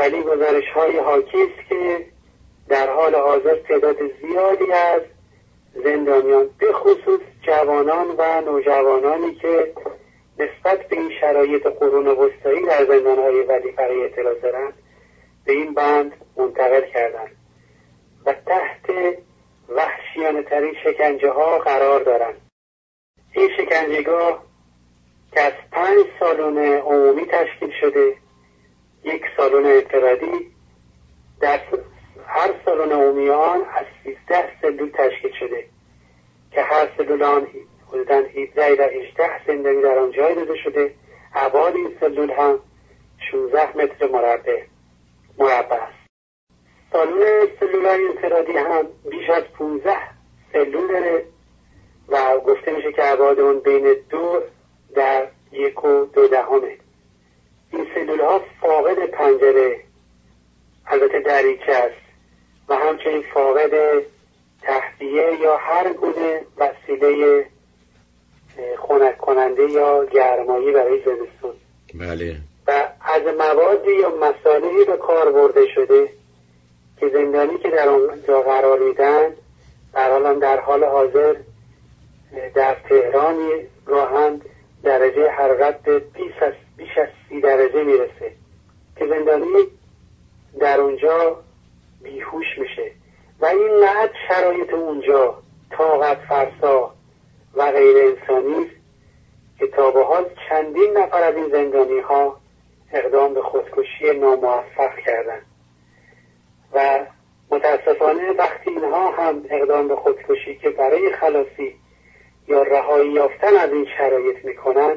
ولی گزارش‌های حاکی است که در حال حاضر تعداد زیادی از زندانیان به خصوص جوانان و نوجوانانی که نسبت به این شرایط قرون وسطایی در زندان‌های ولی فقیه اطلاع دارند به این بند منتقل کردند و تحت وحشیانه ترین شکنجه ها قرار دارند. این شکنجهگاه که از 5 سالن عمومی تشکیل شده، 1 سالن انفرادی، در هر سالن عمومی آن از 13 سلول تشکیل شده که هر سلول آن حدوداً 17 الی 18 زندانی در آن جای داده شده. ابعاد این سلول هم 16 متر مربع است. سالن سلولای انفرادی هم بیش از 15 سلول داره و گفته میشه که ابعاد اون بین 2 در 1 و 2 این سلول ها فاقد پنجره، البته دریچه است، و همچنین فاقد تهویه یا هر گونه وسیله خنک کننده یا گرمایی برای زمستون. بله. و از موادی یا مصالحی به کار برده شده که زندانی که در آنجا قرار میدن در حال حاضر در تهران گاهن درجه حرارت بیش از 30 درجه میرسه که زندانی در اونجا بیهوش میشه و این نه شرایط اونجا طاقت فرسا و غیر انسانی که تا به حال چندین نفر از این زندانی ها اقدام به خودکشی ناموفق کردند و متاسفانه وقتی اینها هم اقدام به خودکشی که برای خلاصی یا رهایی یافتن از این شرایط میکنن،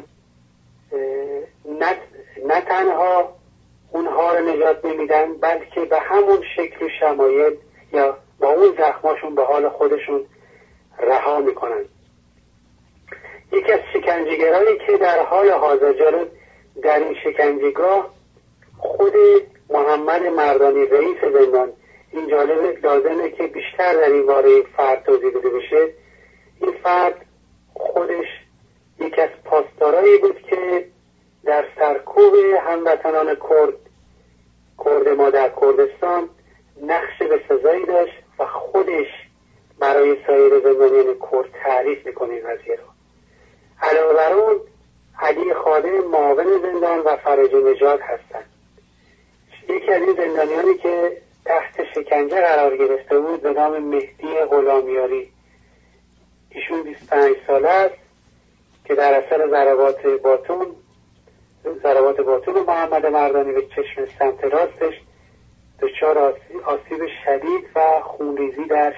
نه تنها اونها رو نجات نمیدن بلکه به همون شکل و شمایل یا با اون زخماشون به حال خودشون رها میکنن. یکی از شکنجهگرایی که در حال حاضر جالب در این شکنجهگاه خود محمد مردانی رئیس زندان، این جالب لازمه که بیشتر در این باره فرد توضیح داده بشه. این فرد خودش یکی از پاسدارایی بود که در سرکوب هموطنان کرد ما در کردستان نقش بسزایی داشت و خودش برای سایر زندانیان کرد تعریف میکنه این قضیه رو. علاوه بر اون علی خادم معاون زندان و فرج نجات هستند. یکی از این زندانیانی که تحت شکنجه قرار گرفته بود به نام مهدی غلامیاری، ایشون 25 ساله است که در اثر ضربات باتون محمد مردانی به چشم سمت راستش دچار آسیب شدید و خونریزی در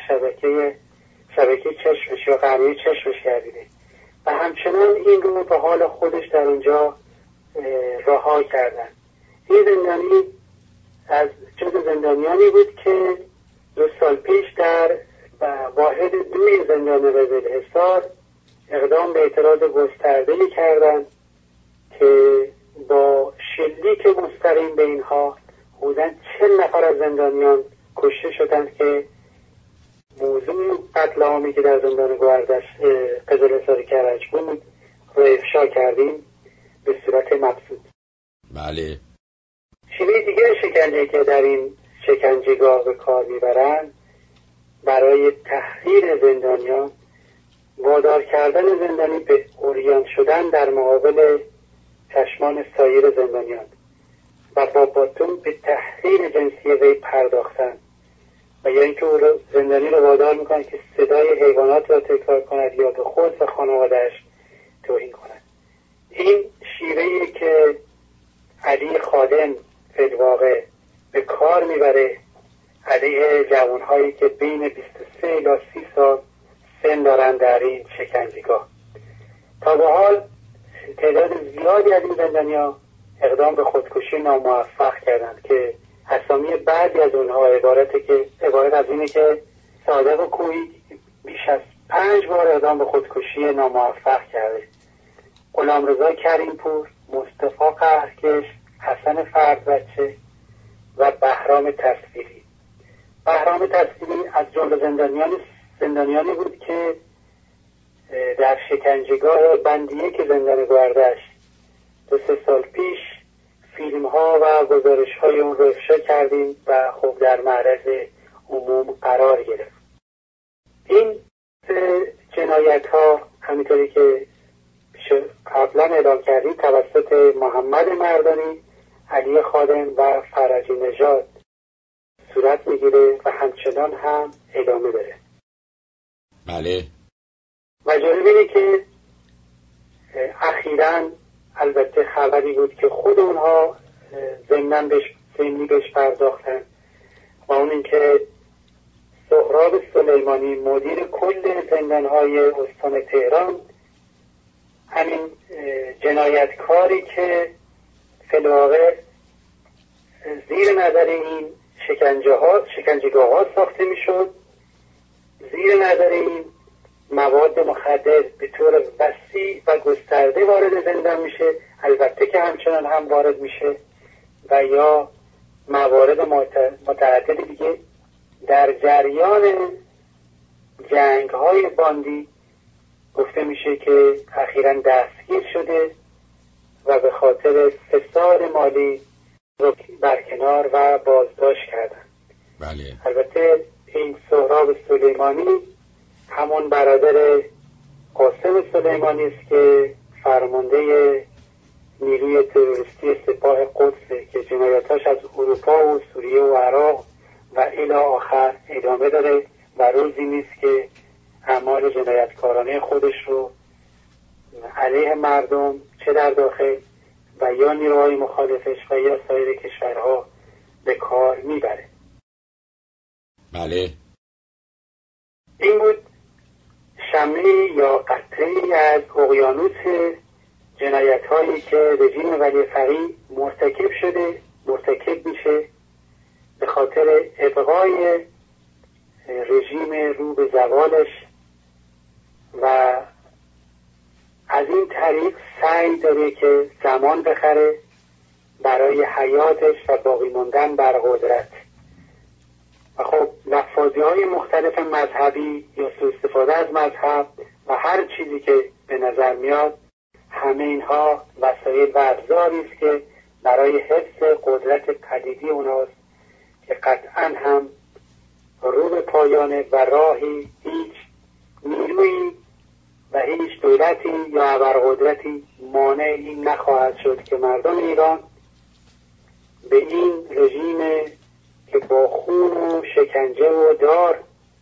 شبکه چشمش یا قرنیه چشمش گردیده و همچنان این رو به حال خودش در اونجا رها کردن. این زندانی از جز زندانیانی بود که 2 سال پیش در واحد 2 زندان قزلحصار اقدام به اعتراض گسترده‌ای کردند که با شلیک مستقیم به اینها حدوداً 40 نفر از زندانیان کشته شدند که موضوع قتل عامی که در زندان گوهردش قزلحصار کرج بود رو افشا کردیم به صورت مبسوط. بله. شیوه دیگر شکنجه که در این شکنجهگاه به کار میبرند برای تحقیر زندانیان وادار کردن زندانی به عریان شدن در مقابل چشمان سایر زندانیان و با باتون به تحقیر جنسی وی پرداختن و یا اینکه زندانی رو وادار میکنن که صدای حیوانات را تکرار کند یا به خود و خانواده‌اش توهین کند. این شیوهی که علی خادم فی الواقع به کار میبره علیه جوانهایی که بین 23 الی 30 سال سن دارن در این شکنجهگاه. تا به حال تعداد زیادی از این زندانیان اقدام به خودکشی ناموفق کردند که اسامی بعضی از اونها عبارت از اینه که صادق کوهی بیش از 5 بار اقدام به خودکشی ناموفق کرده، غلامرضا کریمپور، مصطفی قهرکش، حسن فردبچه و بهرام تصویری. بهرام تصویری از جمله زندانیانی بود که در شکنجهگاه بندیه که زندان گوهردش 2-3 سال پیش فیلم ها و گزارش های اون رو افشا کردیم و خب در معرض عموم قرار گرفت. این جنایت ها همینطوری که قبلا اعلام کردیم توسط محمد مردانی، علی خادم و فرجی نژاد صورت میگیره و همچنان هم ادامه داره. بله. و جالب اینه که اخیراً البته خبری بود که خود اونها ضمنی بهش پرداختن و اون این که سهراب سلیمانی مدیر کل زندانهای استان تهران همین جنایتکاری که فی الواقع زیر نظر این شکنجهگاه ها ساخته میشد، زیر نظر این مواد مخدر به طور وسیع و گسترده وارد زندان میشه، البته که همچنان هم وارد میشه و یا موارد متعدد دیگه در جریان جنگ های باندی گفته میشه که اخیراً دستگیر شده و به خاطر فساد مالی رو برکنار و بازداشت کردن. بله. البته این سهراب سلیمانی همون برادر قاسم سلیمانی است که فرمانده نیروی تروریستی سپاه قدس که جنایتاش از اروپا و سوریه و عراق و الی آخر ادامه داره و روزی نیست که اعمال جنایتکارانه خودش رو علیه مردم چه در داخل و یا نیروهای مخالفش و یا سایر کشورها به کار میبره. بله. این بود شمعی یا قطره‌ای از اقیانوس جنایت هایی که رژیم ولی فقیه مرتکب میشه به خاطر ابقای رژیم رو به زوالش و از این طریق سعی داره که زمان بخره برای حیاتش و باقی موندن بر قدرت. و خب لفاظی های مختلف مذهبی یا سوء استفاده از مذهب و هر چیزی که به نظر میاد، همه اینها وسایل و ابزاری است که برای حفظ قدرت پدیدی اوناست که قطعا هم رو به پایانه و راهی هیچ نیرویی و هیچ دولتی یا ابرقدرتی مانع این نخواهد شد که مردم ایران به این رژیم که با خون و شکنجه و دار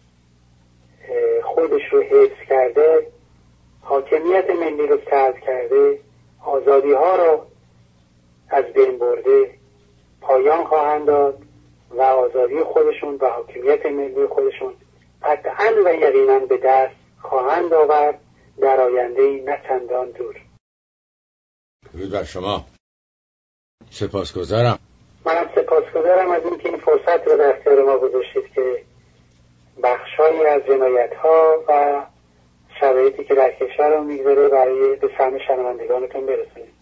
خودش رو حفظ کرده، حاکمیت ملی رو سلب کرده، آزادی ها رو از بین برده، پایان خواهند داد و آزادی خودشون و حاکمیت ملی خودشون قطعاً و یقیناً به دست خواهند آورد در آینده‌ای نه چندان دور. درود بر شما. سپاسگزارم. منم سپاسگزارم از اینکه این فرصت رو در اختیار ما گذاشتید که بخشایی از جنایت‌ها و شرایطی که در کشور رو میگذاره برای به فهم شنوندگانتون برسونید.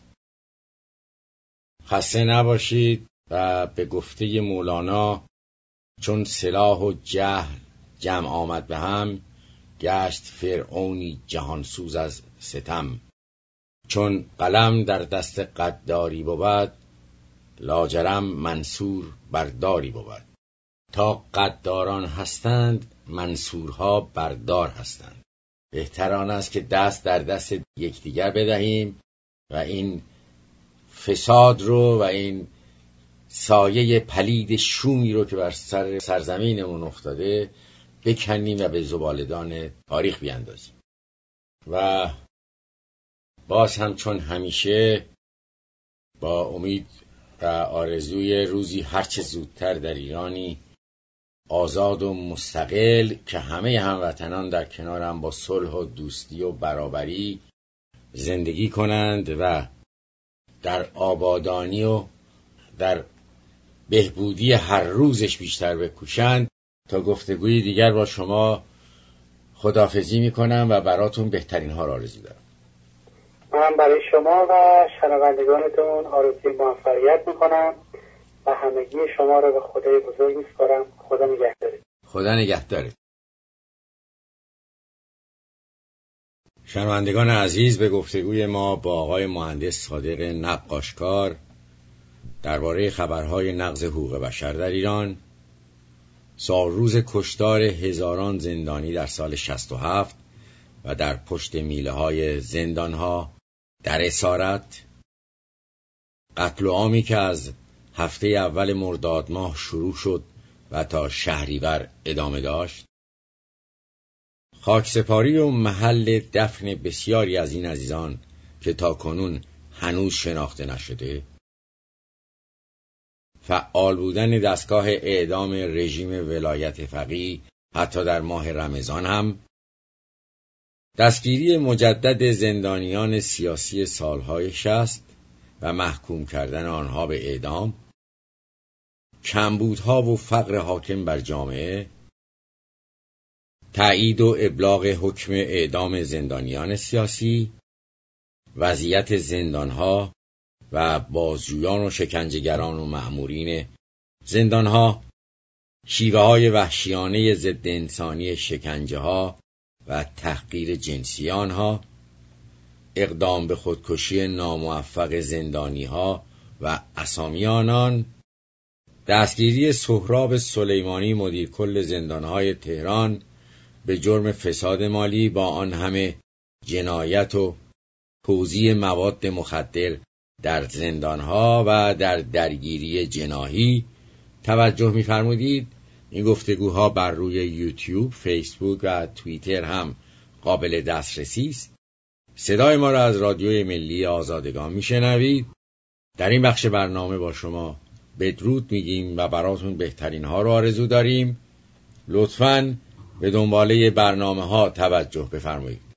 خسته نباشید. و به گفته مولانا چون سلاح و جهل جمع آمد به هم، گشت فرعونی جهانسوز از ستم. چون قلم در دست غداری بود، لاجرم منصور برداری بود. تا غداران هستند، منصورها بردار هستند. بهتر آن است که دست در دست یکدیگر بدهیم و این فساد رو و این سایه پلید شومی رو که بر سر سرزمینمون افتاده بکنیم و به زباله‌دان تاریخ بیاندازیم. و باز هم چون همیشه با امید و آرزوی روزی هرچه زودتر در ایرانی آزاد و مستقل که همه هموطنان در کنار هم با صلح و دوستی و برابری زندگی کنند و در آبادانی و در بهبودی هر روزش بیشتر بکوشند. تا گفتگوی دیگر با شما خداحافظی میکنم و براتون بهترین ها را آرزو دارم. من برای شما و شنوندگانتون آرزوی موفقیت میکنم و همگی شما را به خدای بزرگ میسپارم. خدا نگهدارید. خدا نگهدارید. شنوندگان عزیز، به گفتگوی ما با آقای مهندس صادق نقاشکار درباره خبرهای نقض حقوق بشر در ایران، سالروز کشتار هزاران زندانی در سال 67 و در پشت میله‌های زندانها در اسارت، قتل و عامی که از هفته اول مرداد ماه شروع شد و تا شهریور ادامه داشت، خاکسپاری و محل دفن بسیاری از این عزیزان که تاکنون هنوز شناخته نشده، فعال بودن دستگاه اعدام رژیم ولایت فقیه حتی در ماه رمضان هم، دستگیری مجدد زندانیان سیاسی سالهای 60 و محکوم کردن آنها به اعدام، کمبودها و فقر حاکم بر جامعه، تأیید و ابلاغ حکم اعدام زندانیان سیاسی، وضعیت زندانها و بازجویان و شکنجهگران و مأمورین زندانها، شیوه‌های وحشیانه ضد انسانی شکنجه‌ها و تحقیر جنسی آنها، اقدام به خودکشی ناموفق زندانی‌ها و اسامی آنان، دستگیری سهراب سلیمانی مدیر کل زندان‌های تهران به جرم فساد مالی با آن همه جنایت و توزیع مواد مخدر در زندانها و در درگیری جناحی توجه می‌فرمودید. این گفتگوها بر روی یوتیوب، فیسبوک و توییتر هم قابل دسترسی است. صدای ما را از رادیوی ملی آزادگان میشنوید. در این بخش برنامه با شما بدرود میگیم و براتون بهترین ها رو آرزو داریم. لطفاً به دنباله برنامه ها توجه بفرمایید.